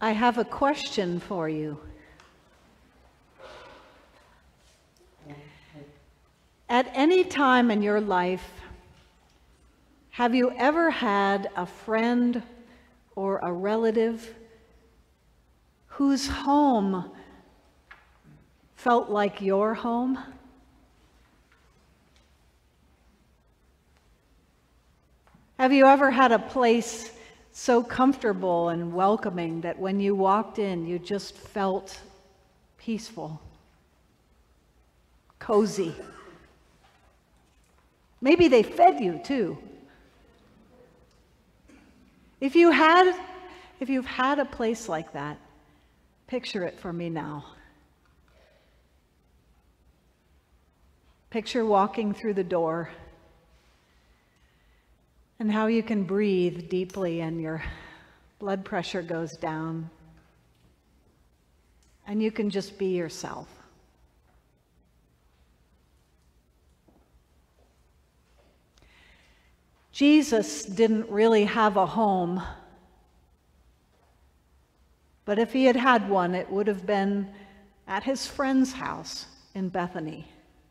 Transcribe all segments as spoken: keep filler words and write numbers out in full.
I have a question for you. At any time in your life, have you ever had a friend or a relative whose home felt like your home? Have you ever had a place so comfortable and welcoming that when you walked in, you just felt peaceful, cozy? Maybe they fed you too. If you had, if you've had a place like that, picture it for me now. Picture walking through the door and how you can breathe deeply and your blood pressure goes down and you can just be yourself. Jesus didn't really have a home, but if he had had one, it would have been at his friend's house in Bethany.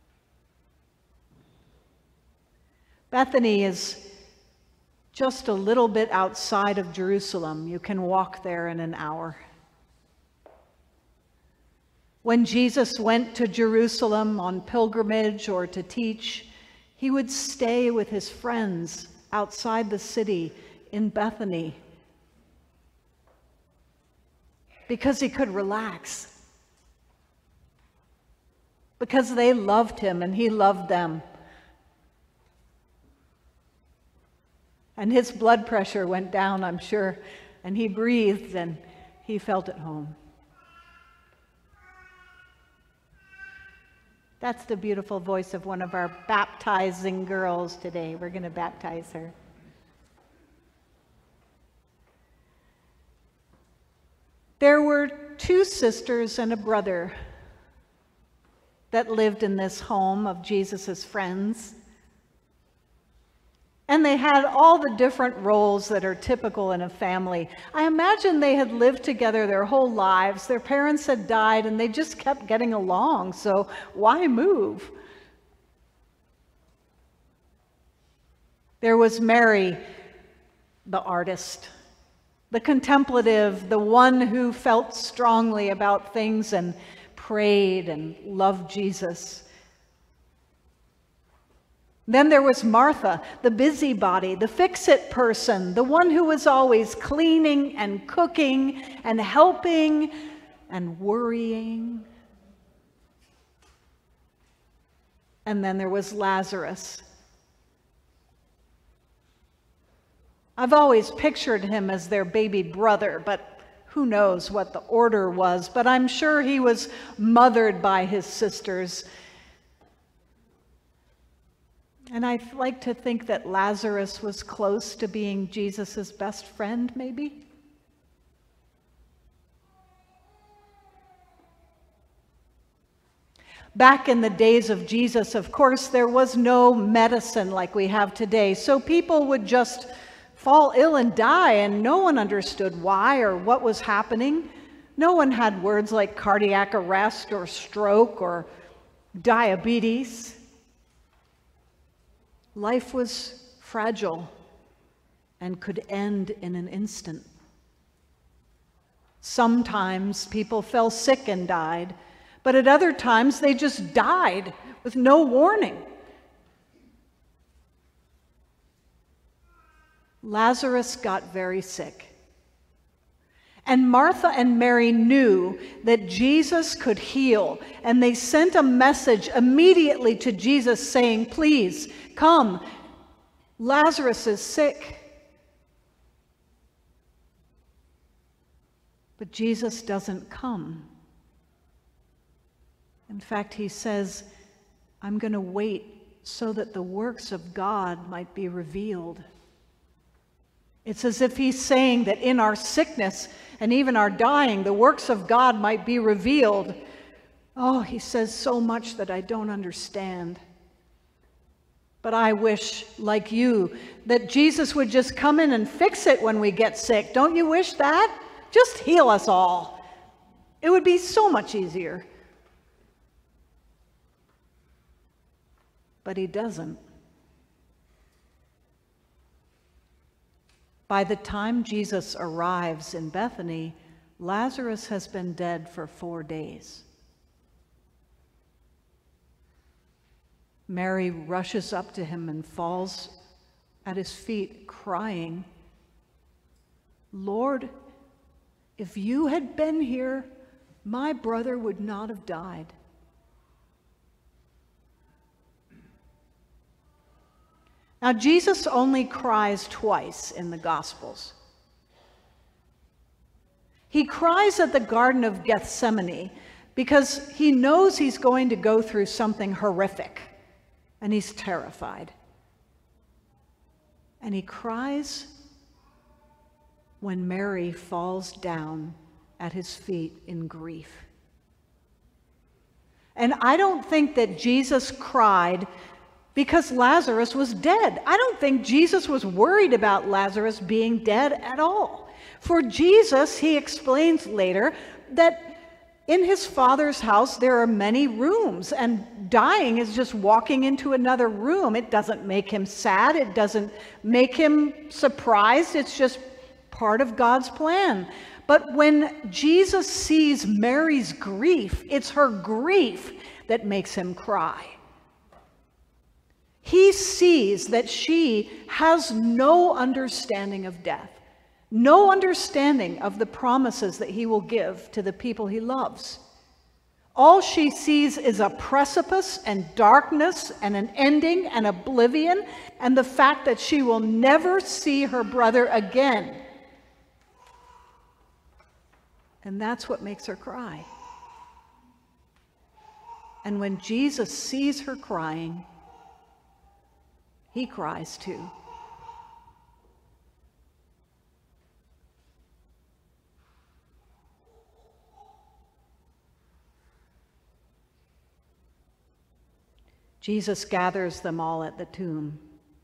Bethany is just a little bit outside of Jerusalem. You can walk there in an hour. When Jesus went to Jerusalem on pilgrimage or to teach, he would stay with his friends outside the city in Bethany because he could relax, because they loved him and he loved them. And his blood pressure went down, I'm sure, and he breathed and he felt at home. That's the beautiful voice of one of our baptizing girls today. We're going to baptize her. There were two sisters and a brother that lived in this home of Jesus's friends. And they had all the different roles that are typical in a family. I imagine they had lived together their whole lives. Their parents had died and they just kept getting along, so why move? There was Mary, the artist, the contemplative, the one who felt strongly about things and prayed and loved Jesus. Then there was Martha, the busybody, the fix-it person, the one who was always cleaning and cooking and helping and worrying. And then there was Lazarus. I've always pictured him as their baby brother, but who knows what the order was, but I'm sure he was mothered by his sisters. And I like to think that Lazarus was close to being Jesus's best friend, maybe. Back in the days of Jesus, of course, there was no medicine like we have today. So people would just fall ill and die, and no one understood why or what was happening. No one had words like cardiac arrest or stroke or diabetes. Life was fragile and could end in an instant. Sometimes people fell sick and died, but at other times they just died with no warning. Lazarus got very sick. And Martha and Mary knew that Jesus could heal, and they sent a message immediately to Jesus saying, "Please, come, Lazarus is sick." But Jesus doesn't come. In fact, he says, "I'm going to wait so that the works of God might be revealed." It's as if he's saying that in our sickness and even our dying, the works of God might be revealed. Oh, he says so much that I don't understand. But I wish, like you, that Jesus would just come in and fix it when we get sick. Don't you wish that? Just heal us all. It would be so much easier. But he doesn't. By the time Jesus arrives in Bethany, Lazarus has been dead for four days. Mary rushes up to him and falls at his feet, crying, "Lord, if you had been here, my brother would not have died." Now, Jesus only cries twice in the Gospels. He cries at the Garden of Gethsemane because he knows he's going to go through something horrific, and he's terrified. And he cries when Mary falls down at his feet in grief. And I don't think that Jesus cried because Lazarus was dead. I don't think Jesus was worried about Lazarus being dead at all. For Jesus, he explains later that in his Father's house there are many rooms, and dying is just walking into another room. It doesn't make him sad. It doesn't make him surprised. It's just part of God's plan. But when Jesus sees Mary's grief, it's her grief that makes him cry. He sees that she has no understanding of death, no understanding of the promises that he will give to the people he loves. All she sees is a precipice and darkness and an ending and oblivion, and the fact that she will never see her brother again. And that's what makes her cry. And when Jesus sees her crying, he cries too. Jesus gathers them all at the tomb.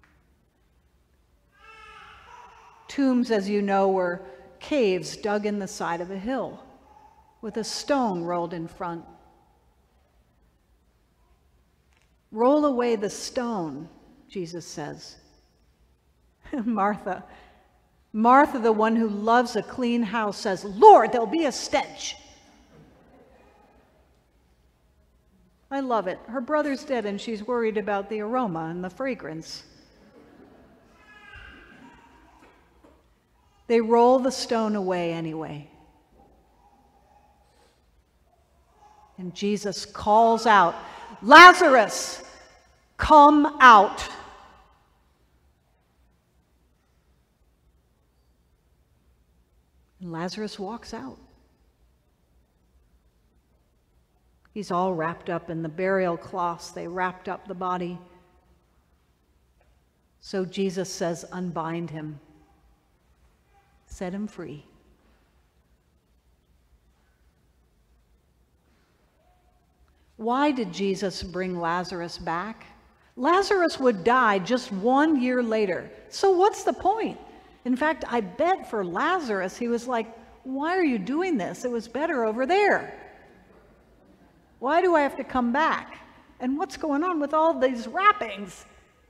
Tombs, as you know, were caves dug in the side of a hill with a stone rolled in front. "Roll away the stone," Jesus says. Martha, Martha, the one who loves a clean house, says, "Lord, there'll be a stench." I love it. Her brother's dead and she's worried about the aroma and the fragrance. They roll the stone away anyway. And Jesus calls out, "Lazarus, come out." And Lazarus walks out. He's all wrapped up in the burial cloths. They wrapped up the body. So Jesus says, "Unbind him. Set him free." Why did Jesus bring Lazarus back? Lazarus would die just one year later. So what's the point? In fact, I bet for Lazarus, he was like, "Why are you doing this? It was better over there. Why do I have to come back? And what's going on with all these wrappings?"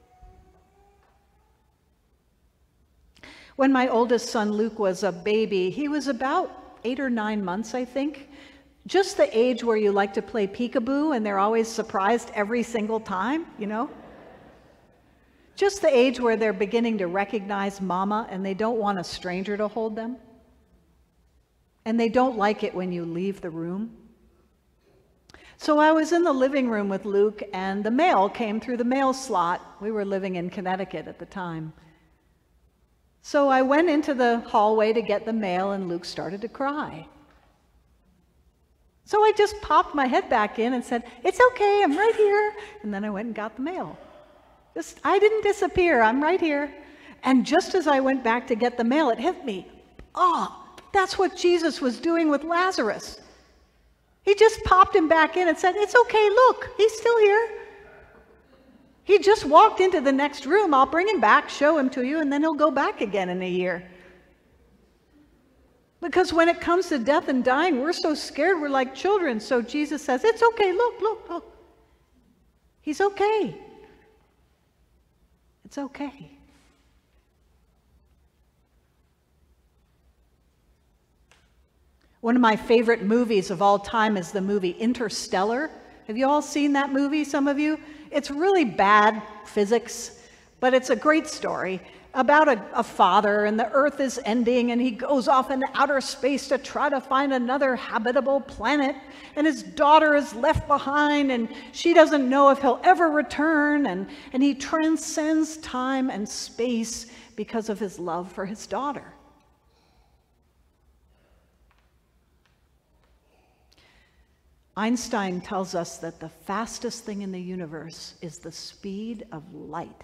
When my oldest son Luke was a baby, he was about eight or nine months, I think. Just the age where you like to play peekaboo and they're always surprised every single time, you know? Just the age where they're beginning to recognize mama and they don't want a stranger to hold them. And they don't like it when you leave the room. So I was in the living room with Luke and the mail came through the mail slot. We were living in Connecticut at the time. So I went into the hallway to get the mail and Luke started to cry. So I just popped my head back in and said, "It's okay, I'm right here." And then I went and got the mail. Just, I didn't disappear, I'm right here. And just as I went back to get the mail, it hit me. Oh, that's what Jesus was doing with Lazarus. He just popped him back in and said, "It's okay, look, he's still here. He just walked into the next room. I'll bring him back, show him to you, and then he'll go back again in a year." Because when it comes to death and dying, we're so scared, we're like children. So Jesus says, it's okay, look, look, look. He's okay. It's okay. One of my favorite movies of all time is the movie Interstellar. Have you all seen that movie, some of you? It's really bad physics, but it's a great story about a, a father, and the earth is ending, and he goes off into outer space to try to find another habitable planet, and his daughter is left behind, and she doesn't know if he'll ever return, and, and he transcends time and space because of his love for his daughter. Einstein tells us that the fastest thing in the universe is the speed of light.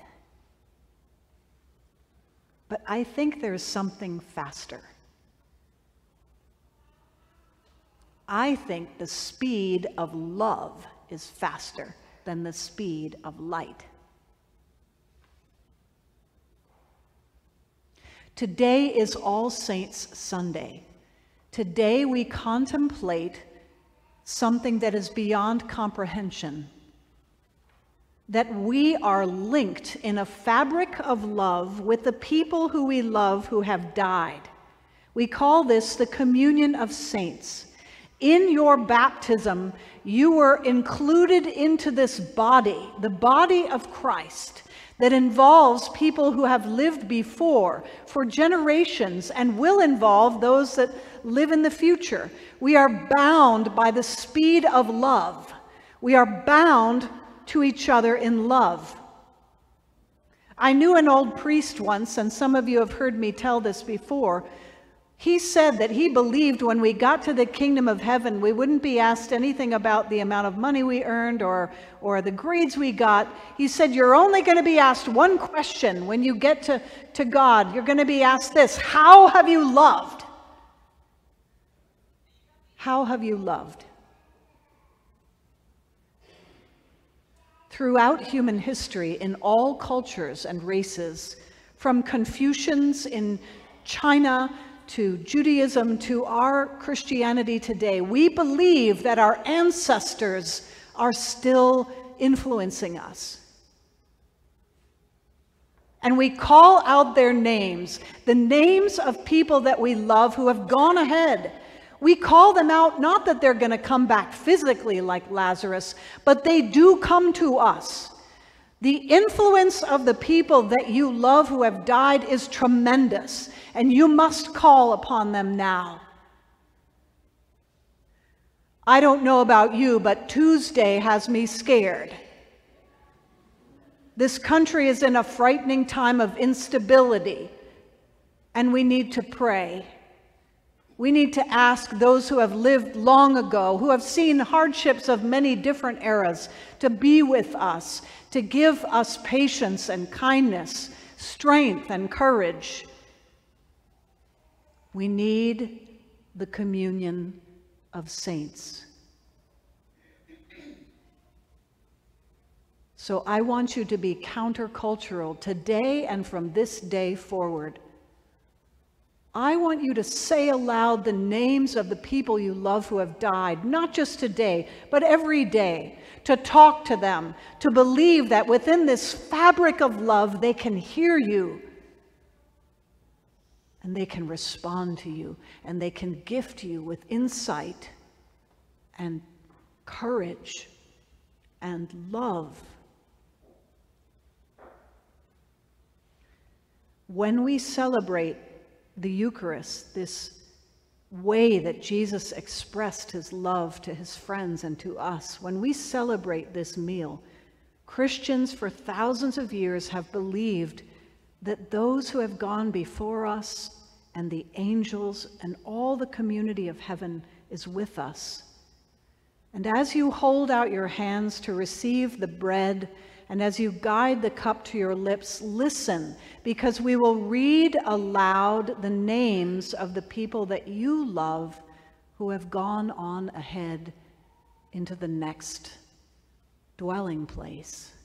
But I think there's something faster. I think the speed of love is faster than the speed of light. Today is All Saints Sunday. Today we contemplate something that is beyond comprehension. That we are linked in a fabric of love with the people who we love who have died. We call this the communion of saints. In your baptism, you were included into this body, the body of Christ, that involves people who have lived before for generations and will involve those that live in the future. We are bound by the speed of love. We are bound to each other in love. I knew an old priest once, and some of you have heard me tell this before. He said that he believed when we got to the kingdom of heaven, we wouldn't be asked anything about the amount of money we earned or, or the grades we got. He said, you're only going to be asked one question when you get to, to God. You're going to be asked this: how have you loved? How have you loved? Throughout human history, in all cultures and races, from Confucians in China to Judaism to our Christianity today, we believe that our ancestors are still influencing us. And we call out their names, the names of people that we love who have gone ahead. We call them out, not that they're going to come back physically like Lazarus, but they do come to us. The influence of the people that you love who have died is tremendous, and you must call upon them now. I don't know about you, but Tuesday has me scared. This country is in a frightening time of instability, and we need to pray. We need to ask those who have lived long ago, who have seen hardships of many different eras, to be with us, to give us patience and kindness, strength and courage. We need the communion of saints. So I want you to be countercultural today and from this day forward. I want you to say aloud the names of the people you love who have died, not just today, but every day, to talk to them, to believe that within this fabric of love, they can hear you, and they can respond to you, and they can gift you with insight and courage and love. When we celebrate the Eucharist, this way that Jesus expressed his love to his friends and to us, when we celebrate this meal, Christians for thousands of years have believed that those who have gone before us and the angels and all the community of heaven is with us. And as you hold out your hands to receive the bread, and as you guide the cup to your lips, listen, because we will read aloud the names of the people that you love who have gone on ahead into the next dwelling place.